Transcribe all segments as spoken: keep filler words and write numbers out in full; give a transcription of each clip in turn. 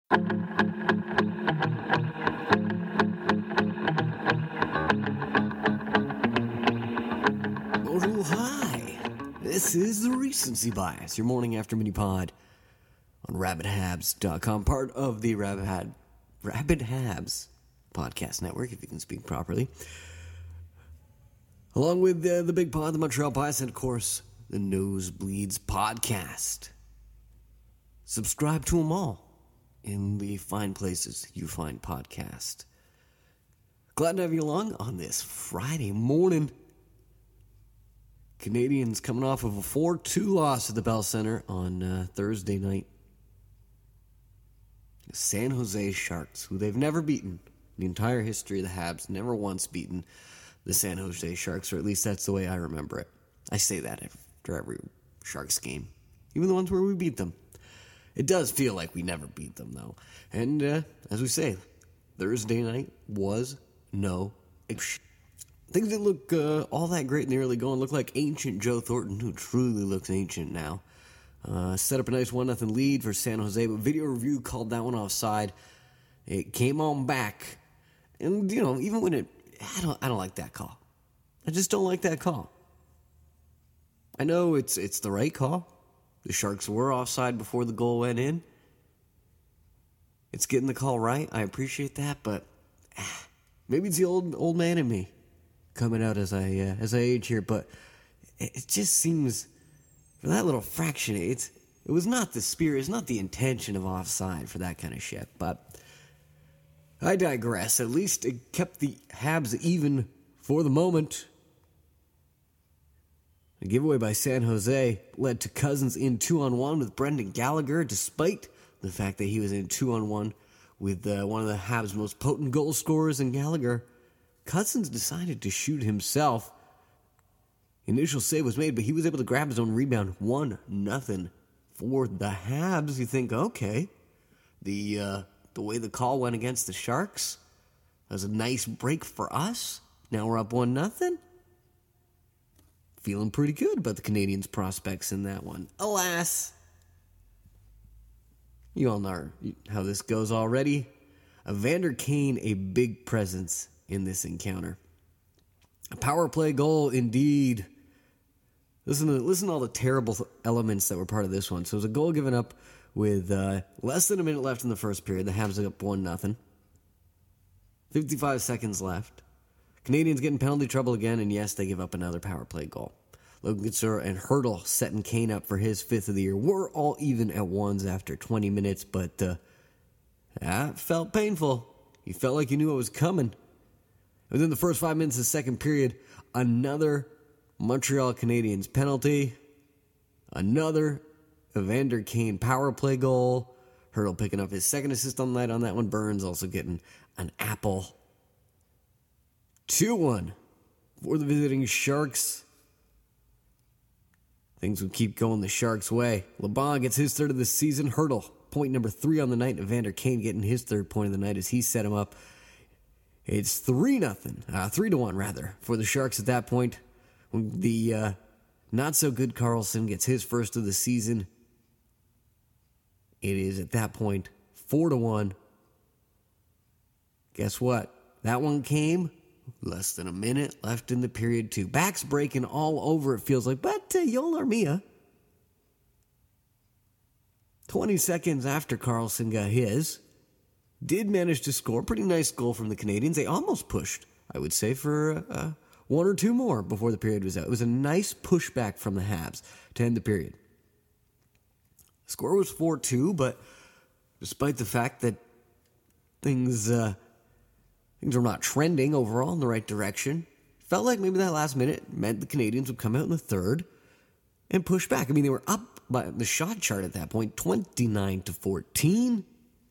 Bonjour, hi. This is the Recency Bias, your morning after mini pod on rabbit habs dot com, part of the Rabbit, Had, Rabbit Habs podcast network, if you can speak properly. Along with uh, the Big Pod, the Montreal Bias, and of course, the Nosebleeds podcast. Subscribe to them all in the fine places you find podcast. Glad to have you along on this Friday morning. Canadians coming off of a four two loss at the Bell Center on uh, Thursday night. The San Jose Sharks, who they've never beaten in the entire history of the Habs, never once beaten the San Jose Sharks, or at least that's the way I remember it. I say that after every Sharks game, even the ones where we beat them. It does feel like we never beat them, though. And uh, as we say, Thursday night was no exception. Things didn't look uh, all that great in the early going. Looked like ancient Joe Thornton, who truly looks ancient now. Uh, set up a nice one nothing lead for San Jose, but video review called that one offside. It came on back. And, you know, even when it... I don't I don't like that call. I just don't like that call. I know it's it's the right call. The Sharks were offside before the goal went in. It's getting the call right. I appreciate that, but ah, maybe it's the old old man in me coming out as I uh, as I age here, but it, it just seems for that little fraction, it's it was not the spirit, it's not the intention of offside for that kind of shit. But I digress. At least it kept the Habs even for the moment. A giveaway by San Jose led to Cousins in two-on-one with Brendan Gallagher, despite the fact that he was in two-on-one with uh, one of the Habs' most potent goal scorers in Gallagher. Cousins decided to shoot himself. Initial save was made, but he was able to grab his own rebound. one nothing for the Habs. You think, okay, the uh, the way the call went against the Sharks, that was a nice break for us. Now we're up one nothing. Feeling pretty good about the Canadians' prospects in that one. Alas, you all know how this goes already. Evander Kane, a big presence in this encounter. A power play goal, indeed. Listen to listen to all the terrible elements that were part of this one. So it was a goal given up with uh, less than a minute left in the first period. The Habs are up one nothing. fifty-five seconds left. Canadians get in penalty trouble again, and yes, they give up another power play goal. Logan Couture and Hurdle setting Kane up for his fifth of the year. We're all even at ones after twenty minutes, but uh, that felt painful. You felt like you knew it was coming. Within the first five minutes of the second period, another Montreal Canadiens penalty, another Evander Kane power play goal. Hurdle picking up his second assist on the night on that one. Burns also getting an apple. two one for the visiting Sharks. Things would keep going the Sharks' way. LeBron gets his third of the season. Hurdle, point number three on the night. Evander Kane getting his third point of the night as he set him up. It's three nothing, uh, three to one rather, for the Sharks at that point. When the uh, not-so-good Carlson gets his first of the season, it is at that point four to one. Guess what? That one came less than a minute left in the period two. Backs breaking all over, it feels like, but uh, Yoel Armia, twenty seconds after Carlson got his, did manage to score. Pretty nice goal from the Canadians. They almost pushed, I would say, for uh, one or two more before the period was out. It was a nice pushback from the Habs to end the period. The score was four two, but despite the fact that things uh, things were not trending overall in the right direction, felt like maybe that last minute meant the Canadians would come out in the third and push back. I mean, they were up by the shot chart at that point, twenty-nine to fourteen.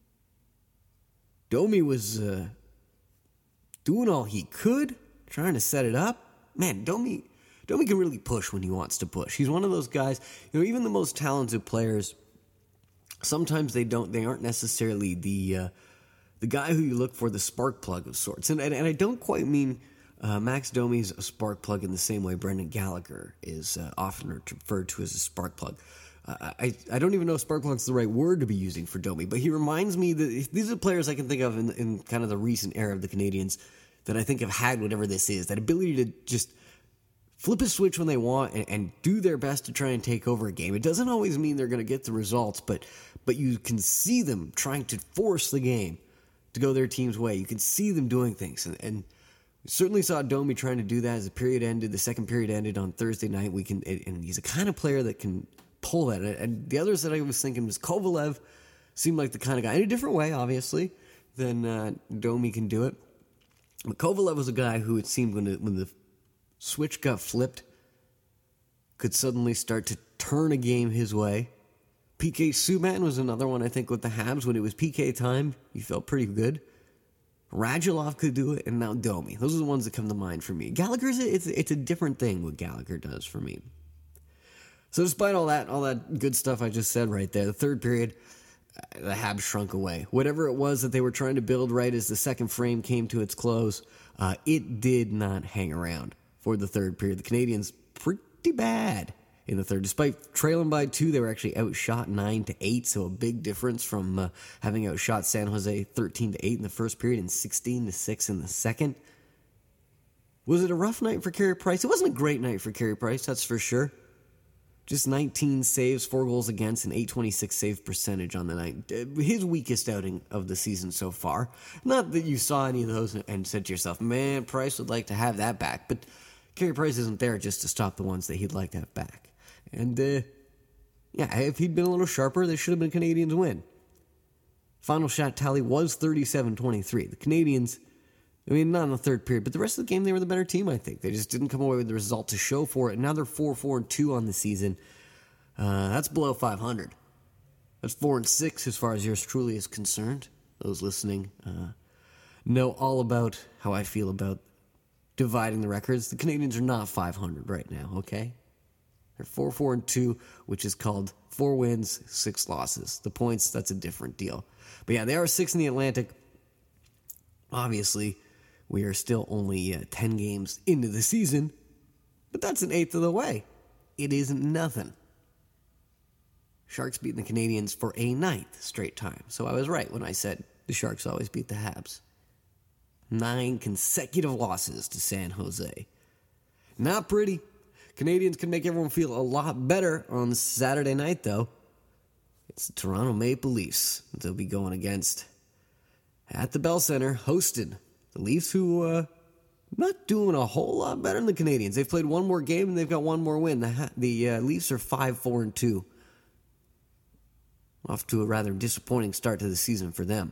Domi was uh, doing all he could, trying to set it up. Man, Domi, Domi can really push when he wants to push. He's one of those guys, you know, even the most talented players, sometimes they don't, they aren't necessarily the uh, the guy who you look for, the spark plug of sorts. And and, and I don't quite mean uh, Max Domi's a spark plug in the same way Brendan Gallagher is uh, often referred to as a spark plug. I, I don't even know if Sparkplug's the right word to be using for Domi, but he reminds me that these are players I can think of in, in kind of the recent era of the Canadians that I think have had whatever this is, that ability to just flip a switch when they want and, and do their best to try and take over a game. It doesn't always mean they're going to get the results, but but you can see them trying to force the game to go their team's way. You can see them doing things, and, and we certainly saw Domi trying to do that as the period ended. The second period ended on Thursday night. We can, and he's a kind of player that can pull that. And the others that I was thinking was Kovalev seemed like the kind of guy, in a different way, obviously, than uh, Domi can do it. But Kovalev was a guy who it seemed when, it, when the switch got flipped, could suddenly start to turn a game his way. P K Subban was another one, I think, with the Habs. When it was P K time, he felt pretty good. Radulov could do it, and now Domi. Those are the ones that come to mind for me. Gallagher's, it's, it's a different thing what Gallagher does for me. So despite all that, all that good stuff I just said right there, the third period, the Habs shrunk away. Whatever it was that they were trying to build right as the second frame came to its close, uh, it did not hang around for the third period. The Canadians pretty bad in the third. Despite trailing by two, they were actually outshot nine to eight, so a big difference from uh, having outshot San Jose thirteen to eight in the first period and sixteen to six in the second. Was it a rough night for Carey Price? It wasn't a great night for Carey Price, that's for sure. Just nineteen saves, four goals against, and eight twenty-six save percentage on the night. His weakest outing of the season so far. Not that you saw any of those and said to yourself, man, Price would like to have that back. But Carey Price isn't there just to stop the ones that he'd like to have back. And, uh, yeah, if he'd been a little sharper, this should have been Canadians' win. Final shot tally was thirty-seven twenty-three. The Canadians, I mean, not in the third period, but the rest of the game, they were the better team, I think. They just didn't come away with the result to show for it. Now they're four four and two on the season. Uh, that's below five hundred. That's four and six as far as yours truly is concerned. Those listening uh, know all about how I feel about dividing the records. The Canadians are not five hundred right now, okay? They're four four and two, which is called four wins, six losses. The points, that's a different deal. But yeah, they are six in the Atlantic. Obviously, we are still only uh, ten games into the season, but that's an eighth of the way. It isn't nothing. Sharks beating the Canadians for a ninth straight time. So I was right when I said the Sharks always beat the Habs. Nine consecutive losses to San Jose. Not pretty. Canadians can make everyone feel a lot better on Saturday night, though. It's the Toronto Maple Leafs that they'll be going against at the Bell Center, hosted the Leafs, who uh, not doing a whole lot better than the Canadians. They've played one more game and they've got one more win. The, ha- the uh, Leafs are five four and two. Off to a rather disappointing start to the season for them.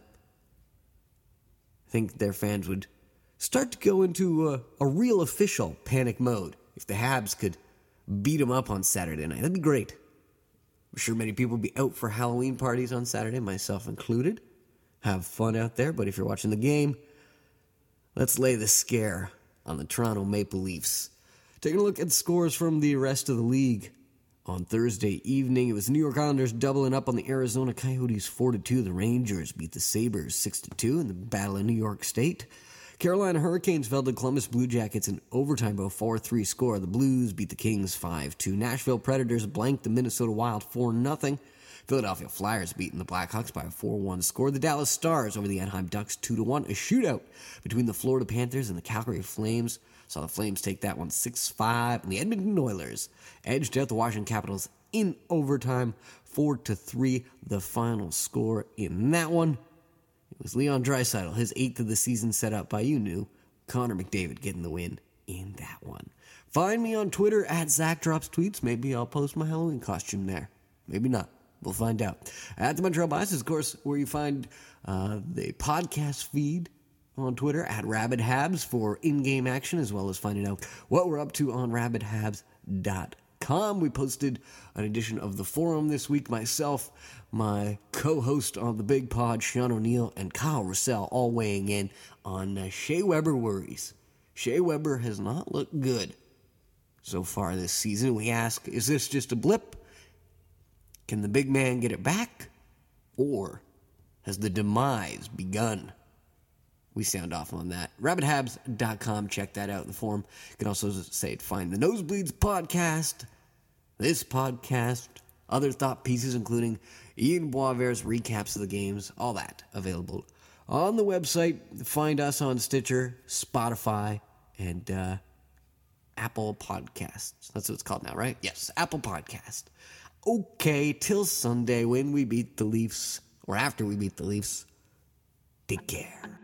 I think their fans would start to go into a, a real official panic mode if the Habs could beat them up on Saturday night. That'd be great. I'm sure many people would be out for Halloween parties on Saturday, myself included. Have fun out there, but if you're watching the game, let's lay the scare on the Toronto Maple Leafs. Taking a look at scores from the rest of the league. On Thursday evening, it was the New York Islanders doubling up on the Arizona Coyotes four to two. The Rangers beat the Sabres six to two in the Battle of New York State. Carolina Hurricanes fell to Columbus Blue Jackets in overtime by a four three score. The Blues beat the Kings five two. Nashville Predators blanked the Minnesota Wild four nothing. Philadelphia Flyers beating the Blackhawks by a four one score. The Dallas Stars over the Anaheim Ducks two to one. A shootout between the Florida Panthers and the Calgary Flames saw the Flames take that one six five. And the Edmonton Oilers edged out the Washington Capitals in overtime four to three. The final score in that one, it was Leon Draisaitl, his eighth of the season, set up by, you knew, Connor McDavid getting the win in that one. Find me on Twitter at Zach Drops Tweets. Maybe I'll post my Halloween costume there. Maybe not. We'll find out. At the Montreal Biases, of course, where you find uh, the podcast feed on Twitter at Rabid Habs for in-game action, as well as finding out what we're up to on rabid habs dot com. We posted an edition of the forum this week. Myself, my co-host on the Big Pod, Sean O'Neill, and Kyle Russell, all weighing in on uh, Shea Weber worries. Shea Weber has not looked good so far this season. We ask, is this just a blip? Can the big man get it back? Or has the demise begun? We sound off on that. rabid habs dot com. Check that out in the forum. You can also say find the Nosebleeds podcast, this podcast, other thought pieces, including Ian Boisvert's recaps of the games, all that available on the website. Find us on Stitcher, Spotify, and uh, Apple Podcasts. That's what it's called now, right? Yes, Apple Podcast. Okay, till Sunday when we beat the Leafs, or after we beat the Leafs. Take care.